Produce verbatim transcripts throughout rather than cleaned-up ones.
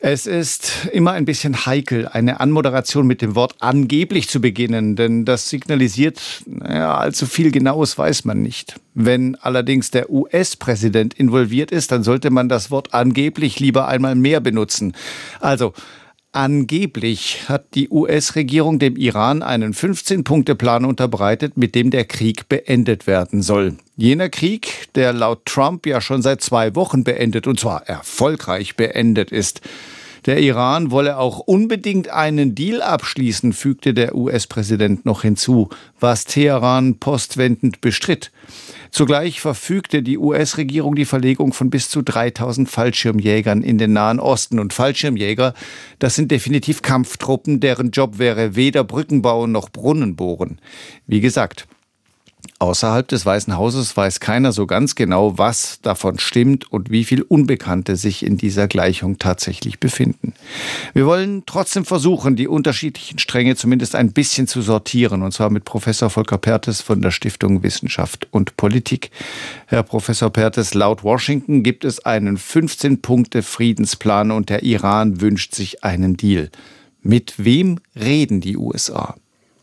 Es ist immer ein bisschen heikel, eine Anmoderation mit dem Wort angeblich zu beginnen, denn das signalisiert, naja, allzu viel Genaues weiß man nicht. Wenn allerdings der U S-Präsident involviert ist, dann sollte man das Wort angeblich lieber einmal mehr benutzen. Also, angeblich hat die U S-Regierung dem Iran einen fünfzehn-Punkte-Plan unterbreitet, mit dem der Krieg beendet werden soll. Jener Krieg, der laut Trump ja schon seit zwei Wochen beendet, und zwar erfolgreich beendet ist. Der Iran wolle auch unbedingt einen Deal abschließen, fügte der U S-Präsident noch hinzu, was Teheran postwendend bestritt. Zugleich verfügte die U S-Regierung die Verlegung von bis zu dreitausend Fallschirmjägern in den Nahen Osten. Und Fallschirmjäger, das sind definitiv Kampftruppen, deren Job wäre weder Brücken bauen noch Brunnen bohren. Wie gesagt, außerhalb des Weißen Hauses weiß keiner so ganz genau, was davon stimmt und wie viel Unbekannte sich in dieser Gleichung tatsächlich befinden. Wir wollen trotzdem versuchen, die unterschiedlichen Stränge zumindest ein bisschen zu sortieren, und zwar mit Professor Volker Perthes von der Stiftung Wissenschaft und Politik. Herr Professor Perthes, laut Washington gibt es einen fünfzehn-Punkte-Friedensplan und der Iran wünscht sich einen Deal. Mit wem reden die U S A?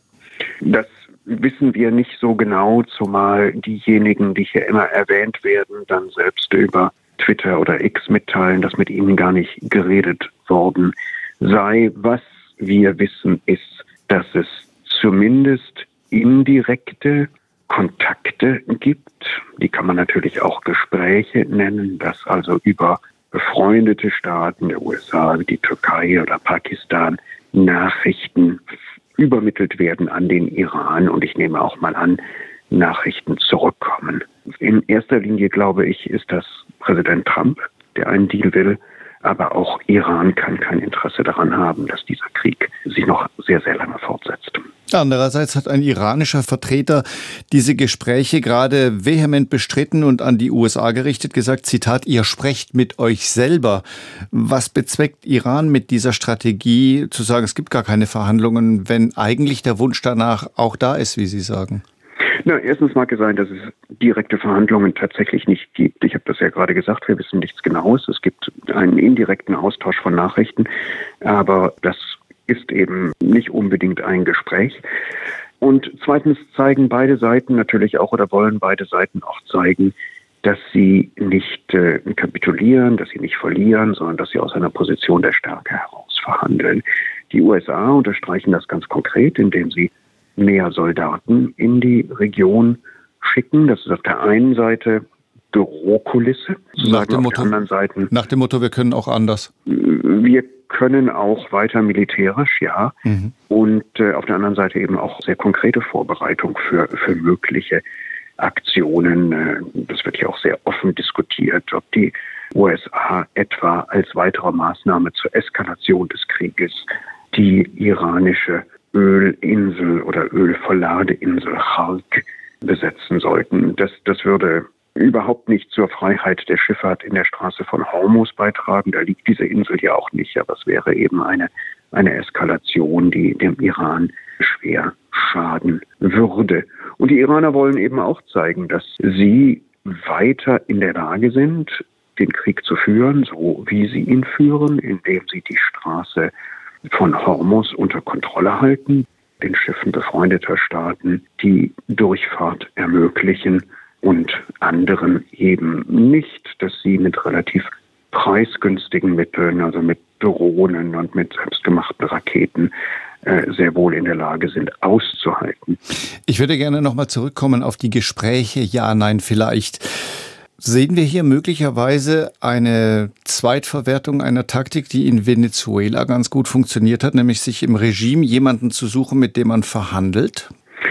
Das wissen wir nicht so genau, zumal diejenigen, die hier immer erwähnt werden, dann selbst über Twitter oder X mitteilen, dass mit ihnen gar nicht geredet worden sei. Was wir wissen, ist, dass es zumindest indirekte Kontakte gibt. Die kann man natürlich auch Gespräche nennen, dass also über befreundete Staaten der U S A, wie die Türkei oder Pakistan, Nachrichten übermittelt werden an den Iran, und ich nehme auch mal an, Nachrichten zurückkommen. In erster Linie, glaube ich, ist das Präsident Trump, der einen Deal will, aber auch Iran kann kein Interesse daran haben, dass dieser Krieg sich noch sehr, sehr lange fortsetzt. Andererseits hat ein iranischer Vertreter diese Gespräche gerade vehement bestritten und an die U S A gerichtet gesagt, Zitat, ihr sprecht mit euch selber. Was bezweckt Iran mit dieser Strategie, zu sagen, es gibt gar keine Verhandlungen, wenn eigentlich der Wunsch danach auch da ist, wie Sie sagen? Na, erstens mag es sein, dass es direkte Verhandlungen tatsächlich nicht gibt. Ich habe das ja gerade gesagt, wir wissen nichts Genaues. Es gibt einen indirekten Austausch von Nachrichten, aber das ist eben nicht unbedingt ein Gespräch. Und zweitens zeigen beide Seiten natürlich auch oder wollen beide Seiten auch zeigen, dass sie nicht äh, kapitulieren, dass sie nicht verlieren, sondern dass sie aus einer Position der Stärke heraus verhandeln. Die U S A unterstreichen das ganz konkret, indem sie mehr Soldaten in die Region schicken. Das ist auf der einen Seite Bürokulisse. Nach dem, auf Motto, der anderen Seite, nach dem Motto, wir können auch anders. Wir können auch weiter militärisch, ja. Mhm. Und äh, auf der anderen Seite eben auch sehr konkrete Vorbereitung für, für mögliche Aktionen. Äh, das wird ja auch sehr offen diskutiert, ob die U S A etwa als weitere Maßnahme zur Eskalation des Krieges die iranische Ölinsel oder Ölverladeinsel Khalk besetzen sollten. Das, das würde überhaupt nicht zur Freiheit der Schifffahrt in der Straße von Hormuz beitragen. Da liegt diese Insel ja auch nicht, aber es wäre eben eine, eine Eskalation, die dem Iran schwer schaden würde. Und die Iraner wollen eben auch zeigen, dass sie weiter in der Lage sind, den Krieg zu führen, so wie sie ihn führen, indem sie die Straße von Hormuz unter Kontrolle halten, den Schiffen befreundeter Staaten die Durchfahrt ermöglichen und anderen eben nicht, dass sie mit relativ preisgünstigen Mitteln, also mit Drohnen und mit selbstgemachten Raketen, äh, sehr wohl in der Lage sind, auszuhalten. Ich würde gerne nochmal zurückkommen auf die Gespräche, ja, nein, vielleicht. Sehen wir hier möglicherweise eine Zweitverwertung einer Taktik, die in Venezuela ganz gut funktioniert hat, nämlich sich im Regime jemanden zu suchen, mit dem man verhandelt?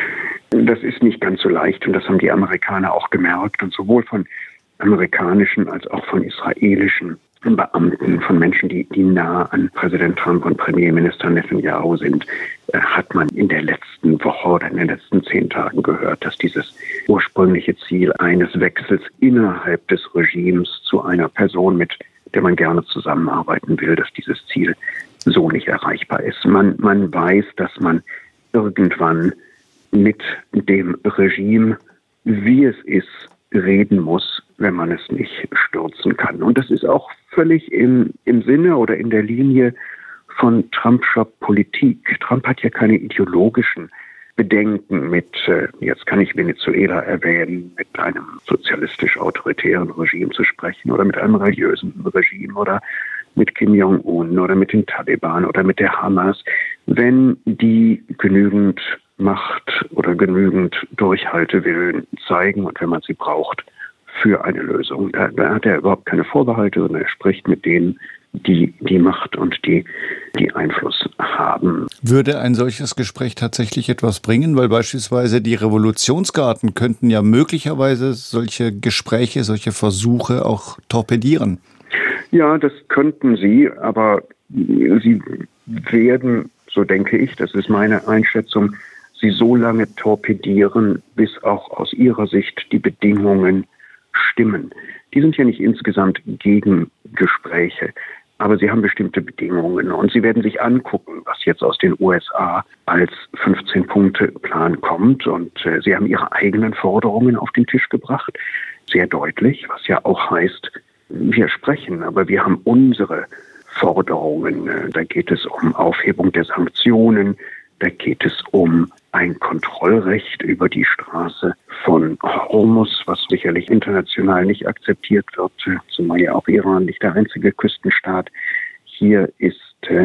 Das ist nicht ganz so leicht und das haben die Amerikaner auch gemerkt, und sowohl von amerikanischen als auch von israelischen Beamten, von Menschen, die, die nah an Präsident Trump und Premierminister Netanyahu sind, äh, hat man in der letzten Woche oder in den letzten zehn Tagen gehört, dass dieses ursprüngliche Ziel eines Wechsels innerhalb des Regimes zu einer Person, mit der man gerne zusammenarbeiten will, dass dieses Ziel so nicht erreichbar ist. Man, man weiß, dass man irgendwann mit dem Regime, wie es ist, reden muss, wenn man es nicht stürzen kann. Und das ist auch völlig im, im Sinne oder in der Linie von Trumpscher Politik. Trump hat ja keine ideologischen Bedenken mit, äh, jetzt kann ich Venezuela erwähnen, mit einem sozialistisch-autoritären Regime zu sprechen oder mit einem religiösen Regime oder mit Kim Jong-un oder mit den Taliban oder mit der Hamas, wenn die genügend Macht oder genügend Durchhaltewillen zeigen und wenn man sie braucht für eine Lösung. Da, da hat er überhaupt keine Vorbehalte, sondern er spricht mit denen, die die Macht und die, die Einfluss haben. Würde ein solches Gespräch tatsächlich etwas bringen? Weil beispielsweise die Revolutionsgarden könnten ja möglicherweise solche Gespräche, solche Versuche auch torpedieren. Ja, das könnten sie, aber sie werden, so denke ich, das ist meine Einschätzung, sie so lange torpedieren, bis auch aus ihrer Sicht die Bedingungen stimmen. Die sind ja nicht insgesamt gegen Gespräche, aber sie haben bestimmte Bedingungen und sie werden sich angucken, was jetzt aus den U S A als fünfzehn-Punkte-Plan kommt und äh, sie haben ihre eigenen Forderungen auf den Tisch gebracht, sehr deutlich, was ja auch heißt, wir sprechen, aber wir haben unsere Forderungen. Da geht es um Aufhebung der Sanktionen, da geht es um ein Kontrollrecht über die Straße von Hormuz, was sicherlich international nicht akzeptiert wird, zumal ja auch Iran nicht der einzige Küstenstaat hier ist.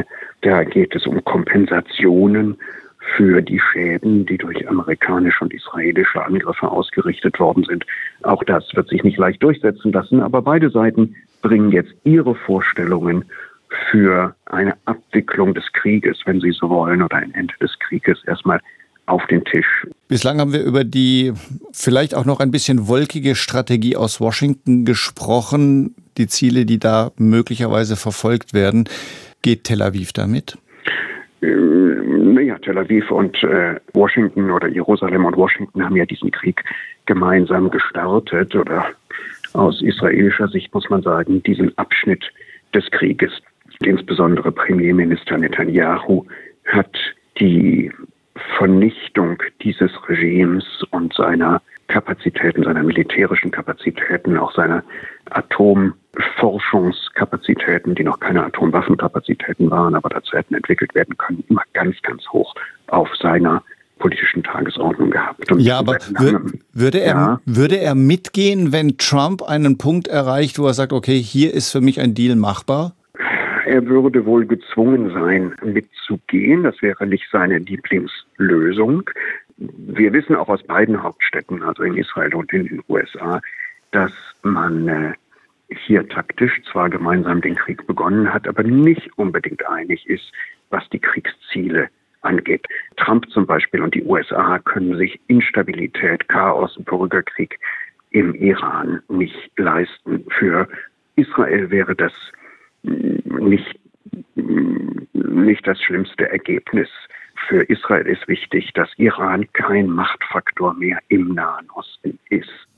Da geht es um Kompensationen für die Schäden, die durch amerikanische und israelische Angriffe ausgerichtet worden sind. Auch das wird sich nicht leicht durchsetzen lassen, aber beide Seiten bringen jetzt ihre Vorstellungen für eine Abwicklung des Krieges, wenn sie so wollen, oder ein Ende des Krieges erstmal auf den Tisch. Bislang haben wir über die vielleicht auch noch ein bisschen wolkige Strategie aus Washington gesprochen, die Ziele, die da möglicherweise verfolgt werden. Geht Tel Aviv damit? Naja, Tel Aviv und äh, Washington oder Jerusalem und Washington haben ja diesen Krieg gemeinsam gestartet oder aus israelischer Sicht muss man sagen, diesen Abschnitt des Krieges. Insbesondere Premierminister Netanyahu hat die Vernichtung dieses Regimes und seiner Kapazitäten, seiner militärischen Kapazitäten, auch seiner Atomforschungskapazitäten, die noch keine Atomwaffenkapazitäten waren, aber dazu hätten entwickelt werden können, immer ganz, ganz hoch auf seiner politischen Tagesordnung gehabt. Und ja, aber wür- würde er, ja. würde er mitgehen, wenn Trump einen Punkt erreicht, wo er sagt, okay, hier ist für mich ein Deal machbar? Er würde wohl gezwungen sein, mitzugehen. Das wäre nicht seine Lieblingslösung. Wir wissen auch aus beiden Hauptstädten, also in Israel und in den U S A, dass man äh, hier taktisch zwar gemeinsam den Krieg begonnen hat, aber nicht unbedingt einig ist, was die Kriegsziele angeht. Trump zum Beispiel und die U S A können sich Instabilität, Chaos, Bürgerkrieg im Iran nicht leisten. Für Israel wäre das nicht, nicht das schlimmste Ergebnis. Für Israel ist wichtig, dass Iran kein Machtfaktor mehr im Nahen Osten ist.